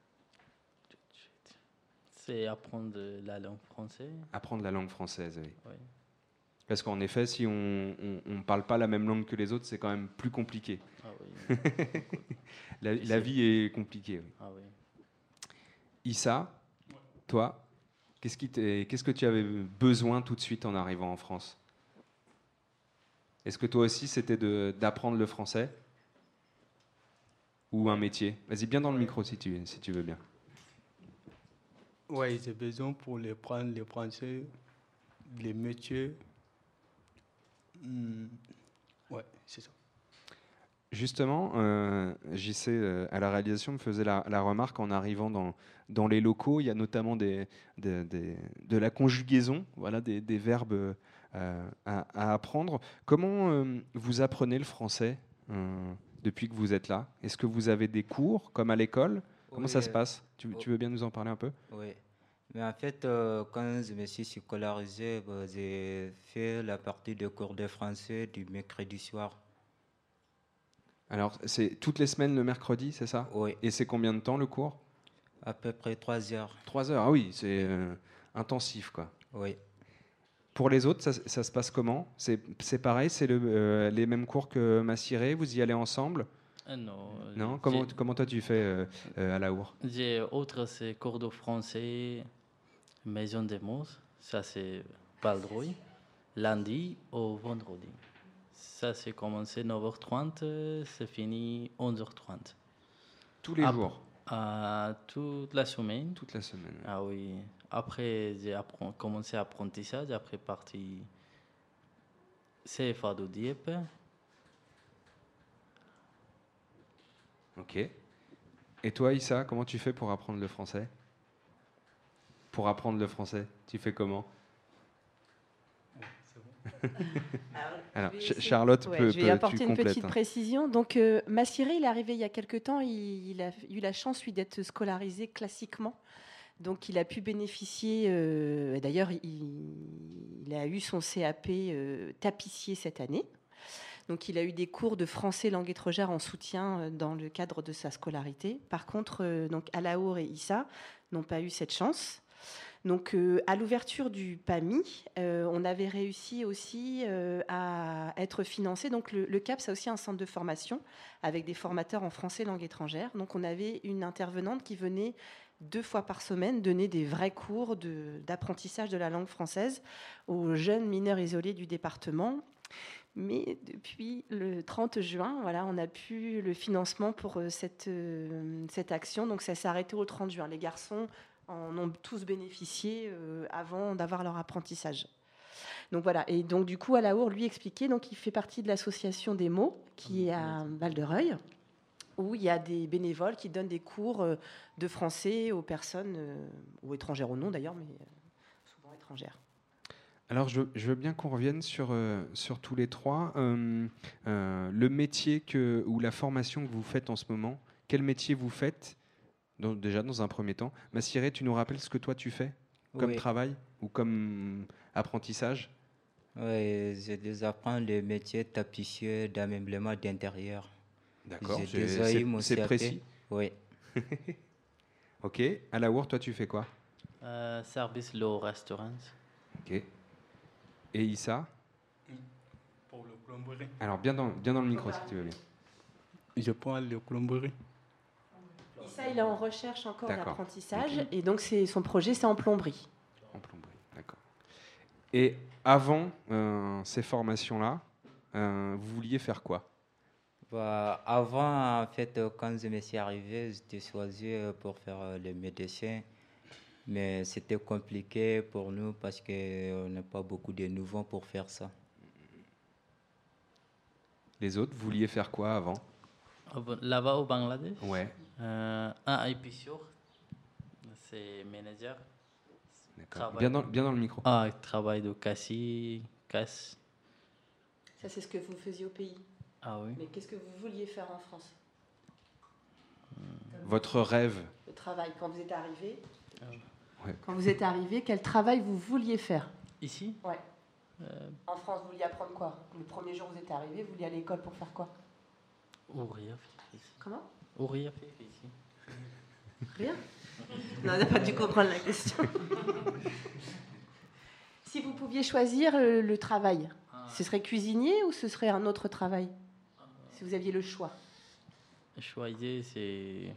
C'est apprendre la langue française. Apprendre la langue française, oui. Oui. Parce qu'en effet, si on ne parle pas la même langue que les autres, c'est quand même plus compliqué. Ah oui. la, la vie est compliquée. Oui. Ah oui. Issa, toi, qu'est-ce, qui qu'est-ce que tu avais besoin tout de suite en arrivant en France? Est-ce que toi aussi, c'était de, d'apprendre le français? Ou un métier? Vas-y, bien dans le micro si tu, si tu veux bien. Oui, j'ai besoin pour les prendre, les français, les métiers. Mmh. Ouais, c'est ça. Justement, euh, J C, euh, à la réalisation, me faisait la, la remarque en arrivant dans, dans les locaux, il y a notamment des, des, des, de la conjugaison, voilà, des, des verbes euh, à, à apprendre. Comment euh, vous apprenez le français euh, depuis que vous êtes là? Est-ce que vous avez des cours, comme à l'école? Comment Oui, ça se passe? tu, oh. tu veux bien nous en parler un peu? Oui. Mais en fait, euh, quand je me suis scolarisé, bah, j'ai fait la partie de cours de français du mercredi soir. Alors, c'est toutes les semaines le mercredi, c'est ça? Oui. Et c'est combien de temps le cours? À peu près trois heures. Trois heures, ah oui, c'est euh, intensif, quoi. Oui. Pour les autres, ça, ça se passe comment? C'est, c'est pareil, c'est le, euh, les mêmes cours que Massiré, vous y allez ensemble? Euh, non. Non. Comment, comment toi tu fais euh, euh, à Alaour? J'ai autre, c'est cours de français, maison des mots, ça c'est Baldrouille, lundi au vendredi. Ça c'est commencé neuf heures trente, c'est fini onze heures trente. Tous les Ap- jours? euh, Toute la semaine. Toute la semaine. Ah oui. Après, j'ai appren- commencé l'apprentissage, après parti C F A de Dieppe. Ok. Et toi, Issa, comment tu fais pour apprendre le français? Pour apprendre le français, tu fais comment? Alors, Ch- Charlotte ouais, peut, je vais peut apporter tu une complètes, petite hein. précision. Donc, euh, Massiré, il est arrivé il y a quelque temps. Il, il a eu la chance, lui, d'être scolarisé classiquement. Donc, il a pu bénéficier. Euh, et d'ailleurs, il, il a eu son C A P euh, tapissier cette année. Donc, il a eu des cours de français langue étrangère en soutien euh, dans le cadre de sa scolarité. Par contre, euh, donc Alaour et Issa n'ont pas eu cette chance. Donc, euh, à l'ouverture du P A M I, euh, on avait réussi aussi euh, à être financé. Donc, le, le CAPS a aussi un centre de formation avec des formateurs en français langue étrangère. Donc, on avait une intervenante qui venait deux fois par semaine donner des vrais cours de, d'apprentissage de la langue française aux jeunes mineurs isolés du département. Mais depuis le trente juin, voilà, on a pu le financement pour euh, cette, euh, cette action. Donc, ça s'est arrêté au trente juin. Les garçons en ont tous bénéficié euh, avant d'avoir leur apprentissage. Donc voilà, et donc du coup, Alaour lui expliquait, donc il fait partie de l'association des mots qui est à Val-de-Reuil, où il y a des bénévoles qui donnent des cours euh, de français aux personnes, euh, ou étrangères ou non d'ailleurs, mais euh, souvent étrangères. Alors, je, je veux bien qu'on revienne sur, euh, sur tous les trois. Euh, euh, le métier que, ou la formation que vous faites en ce moment, quel métier vous faites? Donc, déjà, dans un premier temps. Massiré, tu nous rappelles ce que toi tu fais comme Oui. travail ou comme apprentissage? Oui, je les apprends le métier de tapissier d'ameublement d'intérieur. D'accord, J'ai c'est, déjà c'est- eu mon c'est C A P. précis. Oui. Ok. Alaour, toi tu fais quoi? Euh, service le restaurant. Ok. Et Issa? Pour le plomberie. Alors, bien dans, bien dans le micro si tu veux bien. Je prends le plomberie. Issa, il est en recherche encore D'accord. d'apprentissage, Ok. et donc c'est, son projet, c'est en plomberie. En plomberie, d'accord. Et avant euh, ces formations-là, euh, vous vouliez faire quoi? Bah, avant, en fait, euh, quand je me suis arrivé, j'étais choisi euh, pour faire euh, le médecin. Mais c'était compliqué pour nous parce qu'on n'a pas beaucoup de nouveaux pour faire ça. Les autres, vous vouliez faire quoi avant? Là-bas au Bangladesh? Ouais. Euh, un épicier, c'est manager. Travail- Bien dans, bien dans le micro. Ah, travail de cassis, casse. Ça, c'est ce que vous faisiez au pays. Ah oui. Mais qu'est-ce que vous vouliez faire en France? Votre rêve. Le travail, quand vous êtes arrivé. Ouais. Quand vous êtes arrivé, quel travail vous vouliez faire? Ici? Ouais. Euh, En France, vous vouliez apprendre quoi? Le premier jour où vous êtes arrivé, vous vouliez aller à l'école pour faire quoi? Ouvrir ici. Comment? Ouvrir ici. Rien? Non, on n'a pas dû comprendre la question. Si vous pouviez choisir le, le travail, ce serait cuisinier ou ce serait un autre travail? Si vous aviez le choix. Choisir, c'est.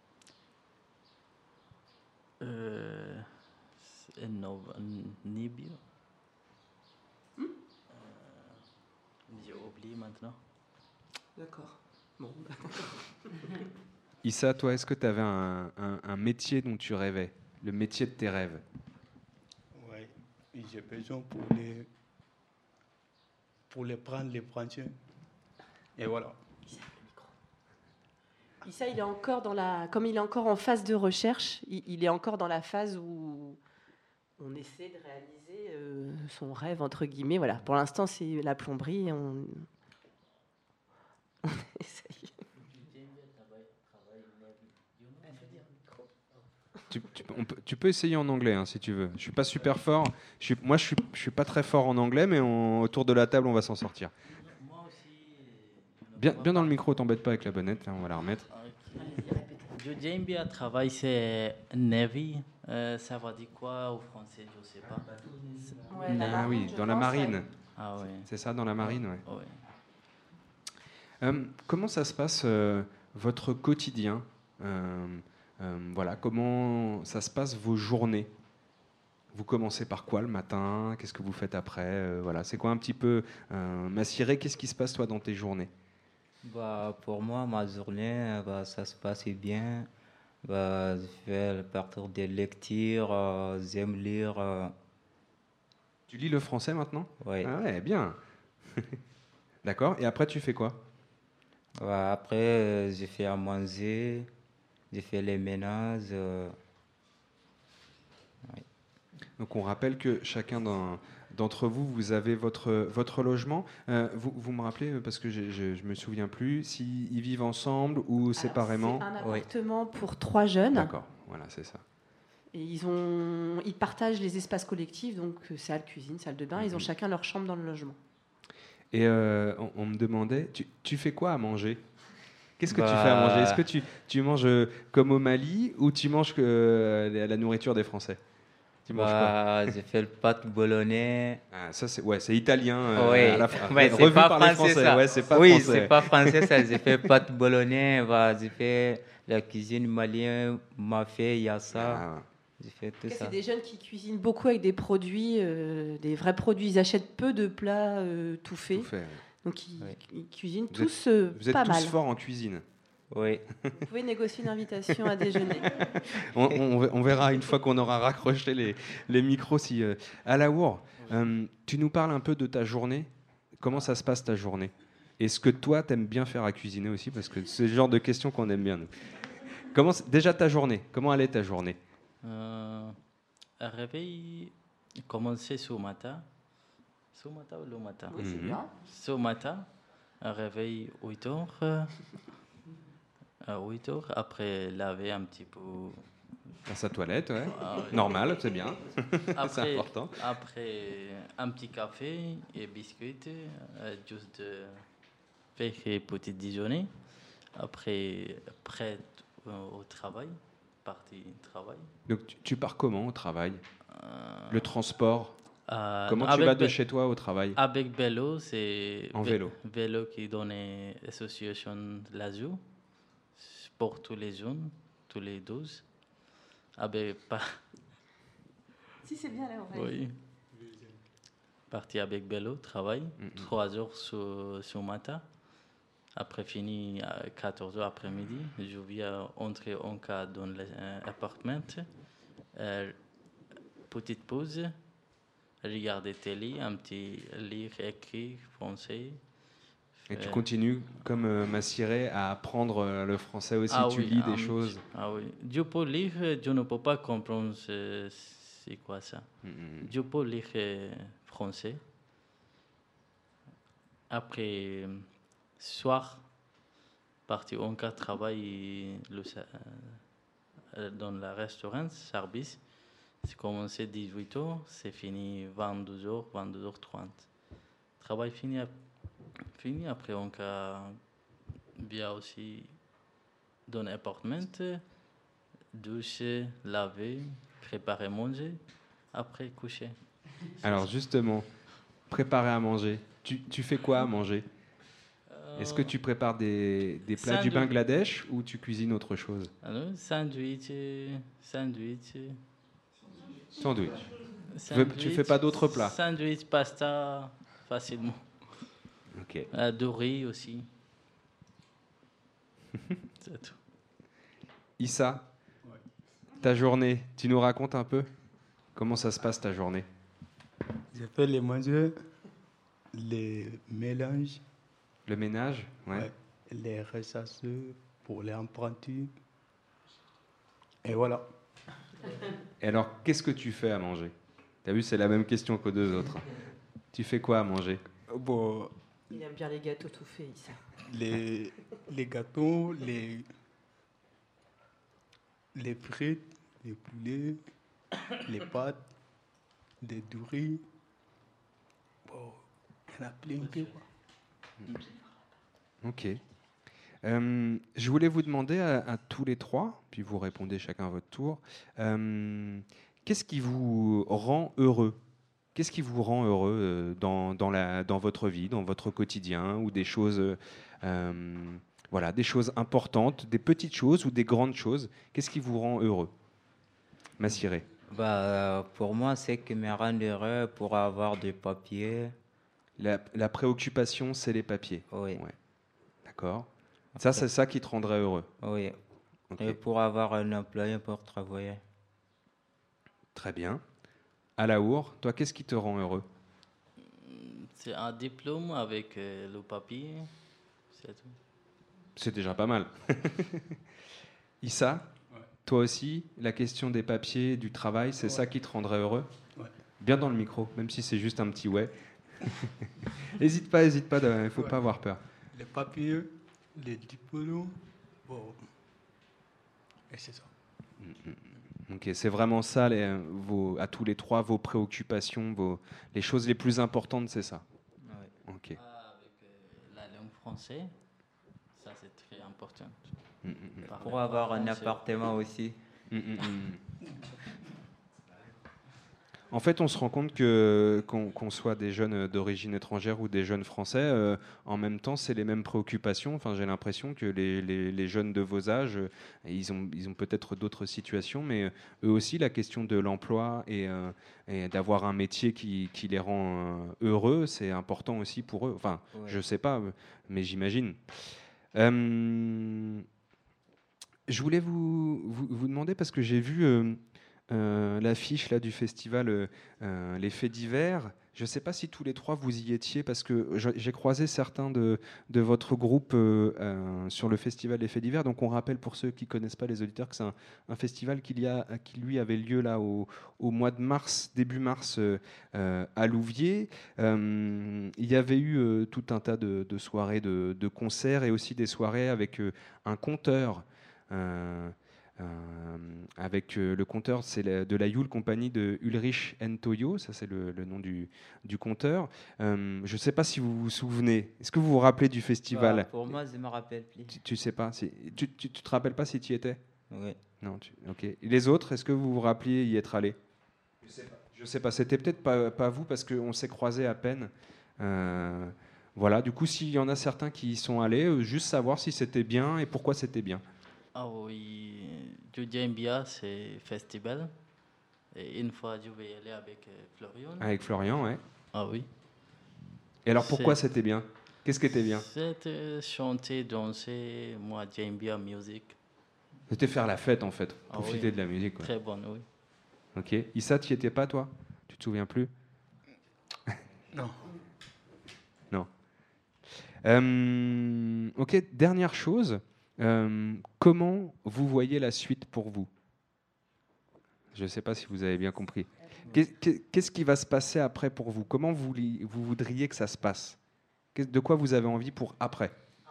Euh, c'est un no- un Nibio. Hmm? Euh, J'ai oublié maintenant. D'accord. Bon. Issa, toi, est-ce que tu avais un, un- un métier dont tu rêvais? Le métier de tes rêves? Ouais, et j'ai besoin pour les, pour les prendre, les prendre. Et voilà. Issa, il est encore dans la, comme il est encore en phase de recherche, il, il est encore dans la phase où on essaie de réaliser euh, son rêve entre guillemets. Voilà. Pour l'instant, c'est la plomberie. On, on essaye. Tu, tu- on peut, tu peux essayer en anglais hein, si tu veux. Je suis pas super fort. Je suis, moi, je suis, je suis pas très fort en anglais, mais on- autour de la table, on va s'en sortir. Bien, bien dans le micro, t'embête pas avec la bonnette. Hein, on va la remettre. Je j'aime bien travailler, c'est Navy. Euh, ça va dire quoi au français? Je sais pas. Ouais, la Ah marine, oui, je dans la pense, marine. ouais. Ah ouais. C'est ça, dans la marine, ouais. Ouais. Euh, comment ça se passe euh, votre quotidien? Euh, euh, voilà, comment ça se passe vos journées? Vous commencez par quoi le matin? Qu'est-ce que vous faites après? Euh, Voilà, c'est quoi un petit peu euh, Massiré, qu'est-ce qui se passe toi dans tes journées? Bah, pour moi, ma journée, bah, ça se passe bien. Bah, je fais partir des lectures, euh, j'aime lire. euh, Tu lis le français maintenant? Ouais. Ah ouais, bien. D'accord. Et après, tu fais quoi? bah, après, euh, j'ai fait à manger, j'ai fait les ménages. euh, ouais. Donc on rappelle que chacun d'en- d'entre vous, vous avez votre, votre logement. Euh, vous, vous me rappelez, parce que je ne me souviens plus, s'ils vivent ensemble ou séparément? C'est un appartement pour trois jeunes. D'accord, voilà, c'est ça. Et ils, ont, ils partagent les espaces collectifs, donc euh, salle, cuisine, salle de bain. Ils ont Mhm. chacun leur chambre dans le logement. Et euh, on, on me demandait, tu, tu fais quoi à manger? Qu'est-ce que tu Bah- fais à manger? Est-ce que tu, tu manges euh, comme au Mali ou tu manges que euh, la la nourriture des Français? Tu manges quoi? Bah, j'ai fait le pâte bolognaise. Ah, ça, c'est ouais, c'est italien. euh, Oui, à la fin. ouais, Revu c'est pas par les français, Français. ça. Ouais, c'est pas oui, français. c'est pas français, ça. J'ai fait pâte bolognaise, bah, j'ai fait la cuisine malienne, m'a fait, il y a ça. Ah. J'ai fait tout Après, ça. c'est des jeunes qui cuisinent beaucoup avec des produits, euh, des vrais produits. Ils achètent peu de plats euh, tout faits. Tout fait, ouais. Donc ils, ils cuisinent Vous tous êtes, euh, vous êtes pas tous mal. forts en cuisine. Oui. Vous pouvez négocier une invitation à déjeuner. on, on- on verra une fois qu'on aura raccroché les, les micros. Si, euh, Alaour, euh, tu nous parles un peu de ta journée. Comment ça se passe ta journée? Et ce que toi, t'aimes bien faire à cuisiner aussi, parce que c'est le genre de questions qu'on aime bien, nous. Comment, c'est- déjà ta journée, comment allait ta journée? Euh, un réveil commencer ce matin. Ce matin ou le matin? Oui, c'est bien. Ce matin, un réveil huit heures. euh, à huit heures, après laver un petit peu. Dans sa toilette, ouais. Ah, oui. Normal, c'est bien. Après, C'est important. Après, un petit café et biscuits, euh, juste euh, faire un petit déjeuner. Après, prêt euh, au travail, partie travail. Donc tu, tu pars comment au travail? Euh, Le transport? Euh, Comment tu avec vas de vé- chez toi au travail? Avec vélo, c'est En vé- vélo. vélo qui donne l'association de l'Azur pour tous les jeunes, tous les douze. Avec pas. Si, c'est bien là, on Oui. Parti avec vélo, travail, trois heures sur, sur matin. Après fini à quatorze heures après-midi, je viens entrer en cas dans l'appartement. Euh, petite pause, regarder télé, un petit lire, écrit, français. Et tu Euh, continues, comme euh, Massiré, à apprendre euh, le français aussi. Ah tu oui, lis un des petit- choses. Ah oui. Je peux lire, je ne peux pas comprendre ce- C'est quoi ça? Mm, mm. Je peux lire euh, français. Après, euh, soir, partir en cas travail le, euh, dans le restaurant, service. C'est commencé dix-huit heures, c'est fini vingt-deux heures, vingt-deux heures trente. Travail fini, fini après on a bien aussi dans l'appartement, doucher, laver, préparer manger, après coucher. Alors justement, préparer à manger. Tu, tu fais quoi à manger? Euh, Est-ce que tu prépares des, des plats du sandwich. Bangladesh ou tu cuisines autre chose? Alors, sandwich, sandwich. Sandwich. Sandwich, Tu fais pas d'autres plats? Sandwich, pasta, facilement. Ok. Euh, de riz aussi. C'est tout. Issa, ta journée, tu nous racontes un peu comment ça se passe ta journée? Je fais les manger, les mélanges. Le ménage, ouais. Ouais, les ressasseurs pour les apprentis. Et voilà. Et alors, qu'est-ce que tu fais à manger? T'as vu, c'est la même question qu'aux deux autres. Tu fais quoi à manger? Bon, Il aime bien les gâteaux tout faits, Issa. les, les gâteaux, les, les frites, les poulets, les pâtes, des douris. Bon, il y en a plein que quoi. Ok. Euh, je voulais vous demander à, à tous les trois, puis vous répondez chacun à votre tour, euh, qu'est-ce qui vous rend heureux? Qu'est-ce qui vous rend heureux euh, dans, dans, la, dans votre vie, dans votre quotidien, ou des choses, euh, voilà, des choses importantes, des petites choses ou des grandes choses? Qu'est-ce qui vous rend heureux? Massiré. Bah, pour moi, c'est que me rend heureux pour avoir des papiers. La, la préoccupation, c'est les papiers. Oui. Ouais. D'accord. Ça, c'est ça qui te rendrait heureux. Oui. Ok. Et pour avoir un employé pour travailler. Très bien. Alaour, toi, qu'est-ce qui te rend heureux? C'est un diplôme avec euh, le papier, c'est tout. C'est déjà pas mal. Issa, Ouais. toi aussi, la question des papiers, du travail, c'est Ouais. ça qui te rendrait heureux? Ouais. Bien dans le micro, même si c'est juste un petit ouais. Hésite pas, hésite pas, il ne faut Ouais. pas avoir peur. Les papiers, les diplômes, bon. Et c'est ça. Ok, c'est vraiment ça, les, vos, à tous les trois, vos préoccupations, vos, les choses les plus importantes, c'est ça. Ouais. Ok. Ah, avec euh, la langue française, ça c'est très important. Mm, mm, mm. Parler Pour avoir un français. appartement aussi. Mm, mm, mm. En fait, on se rend compte que qu'on qu'on soit des jeunes d'origine étrangère ou des jeunes français, euh, en même temps, c'est les mêmes préoccupations. Enfin, j'ai l'impression que les, les, les jeunes de vos âges, euh, ils ont, ils ont peut-être d'autres situations, mais euh, eux aussi, la question de l'emploi et, euh, et d'avoir un métier qui, qui les rend euh, heureux, c'est important aussi pour eux. Enfin, Ouais. je sais pas, mais j'imagine. Euh, je voulais vous, vous, vous demander, parce que j'ai vu euh, euh, l'affiche là, du festival euh, euh, Les Faits divers. Je ne sais pas si tous les trois vous y étiez, parce que je- j'ai croisé certains de, de votre groupe euh, euh, sur le festival Les Faits divers. Donc on rappelle pour ceux qui ne connaissent pas les auditeurs que c'est un, un festival qui, y a, qui lui avait lieu là au, au mois de mars, début mars euh, euh, à Louviers. Euh, il y avait eu euh, tout un tas de, de soirées, de, de concerts et aussi des soirées avec euh, un conteur. Euh, euh, avec euh, le conteur, c'est la- de la Yule Compagnie de Ulrich Ntoyo, ça c'est le, le nom du, du conteur. Euh, je ne sais pas si vous vous souvenez. Est-ce que vous vous rappelez du festival? Bah, pour moi, je me rappelle plus. Tu, tu sais pas si, tu, tu, tu te rappelles pas si tu y étais? Oui. Non. Tu, ok. Et les autres, est-ce que vous vous rappeliez y être allés? Je sais pas. Je sais pas. C'était peut-être pas, pas vous parce qu'on s'est croisés à peine. Euh, voilà. Du coup, s'il y en a certains qui y sont allés, euh, juste savoir si c'était bien et pourquoi c'était bien. Ah oui, je j'aime bien ces festivals. Et une fois, je vais y aller avec euh, Florian. Avec Florian, ouais. Ah oui. Et alors pourquoi C'est- c'était bien? Qu'est-ce qui était bien? C'était chanter, danser. Moi, j'aime bien la musique. C'était faire la fête en fait, Ah profiter oui. de la musique. quoi. Très bonne, oui. Ok. Issa, tu y étais pas toi? Tu te souviens plus? Non. Non. Euh, ok, dernière chose. Euh, comment vous voyez la suite pour vous? Je ne sais pas si vous avez bien compris. Qu'est-ce qui va se passer après pour vous? Comment vous, vous voudriez que ça se passe? De quoi vous avez envie pour après?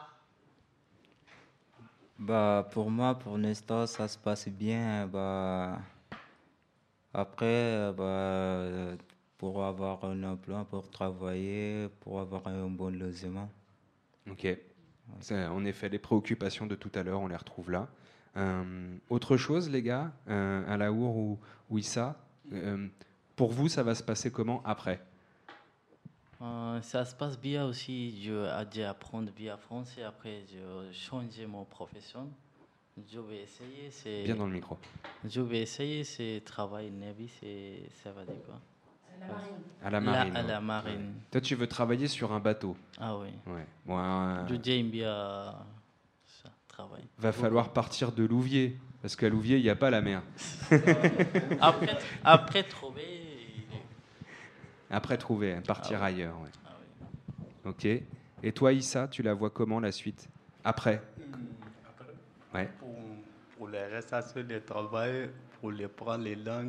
Bah, pour moi, pour l'instant, ça se passe bien. Bah, après, bah, pour avoir un emploi, pour travailler, pour avoir un bon logement. Ok. C'est en effet les préoccupations de tout à l'heure, on les retrouve là. Euh, autre chose, les gars, euh, Alaour ou, ou Issa, euh, pour vous, ça va se passer comment après? Euh, ça se passe bien aussi. Je j'ai apprendre bien français. Après, je changer mon profession. Je vais essayer. C'est bien dans le micro. Je vais essayer. C'est travail Navy. C'est ça va dire quoi? À la marine. La, à la marine. Ouais. Toi, tu veux travailler sur un bateau. Ah oui. Ouais. Bon, euh... Je j'aime bien ça, travail. Va Beaucoup. falloir partir de Louviers, parce qu'à Louviers, il n'y a pas la mer. après, après trouver. Après trouver, partir ah oui. ailleurs. Ouais. Ah oui. Ok. Et toi, Issa, tu la vois comment la suite? Après. Après ouais. Pour, pour les restations de travail, pour les prendre les langues.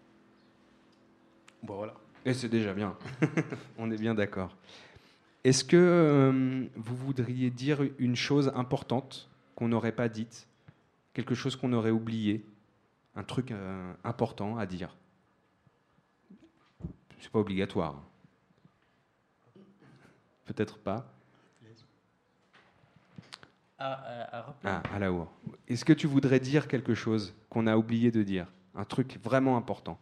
Bon, voilà. Et c'est déjà bien. On est bien d'accord. Est-ce que euh, vous voudriez dire une chose importante qu'on n'aurait pas dite? Quelque chose qu'on aurait oublié? Un truc euh, important à dire? C'est pas obligatoire. Peut-être pas. Ah, euh, ah Alaour. Est-ce que tu voudrais dire quelque chose qu'on a oublié de dire? Un truc vraiment important?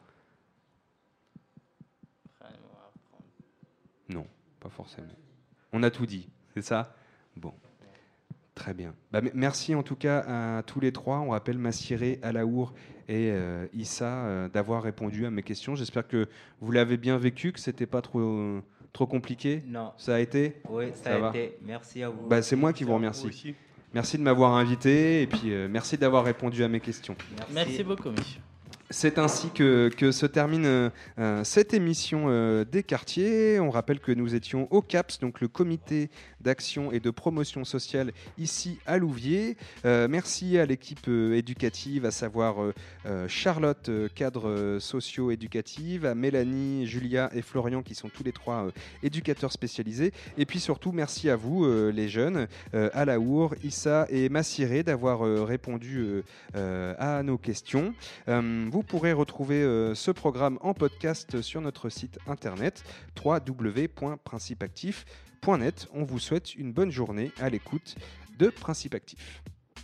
Non, pas forcément. On a tout dit, c'est ça? Bon, très bien. Bah, merci en tout cas à tous les trois. On rappelle Massiré, Alaour et euh, Issa euh, d'avoir répondu à mes questions. J'espère que vous l'avez bien vécu, que c'était pas trop, euh, trop compliqué. Non. Ça a été? Oui, ça, ça a va été. Merci à vous. Bah, c'est moi qui vous remercie. Merci de m'avoir invité et puis euh, merci d'avoir répondu à mes questions. Merci, merci beaucoup, monsieur. C'est ainsi que, que se termine euh, cette émission euh, des quartiers. On rappelle que nous étions au CAPS, donc le comité d'action et de promotion sociale ici à Louviers. Euh, merci à l'équipe euh, éducative, à savoir euh, euh, Charlotte, euh, cadre euh, socio-éducative, à Mélanie, Julia et Florian qui sont tous les trois euh, éducateurs spécialisés. Et puis surtout, merci à vous euh, les jeunes, euh, Alaour, Issa et Massiré d'avoir euh, répondu euh, euh, à nos questions. Euh, vous Vous pourrez retrouver euh, ce programme en podcast sur notre site internet w w w point principe actif point net. On vous souhaite une bonne journée à l'écoute de Principe Actif.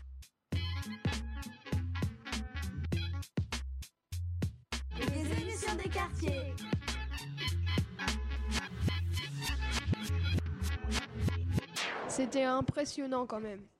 Les émissions des quartiers. C'était impressionnant quand même.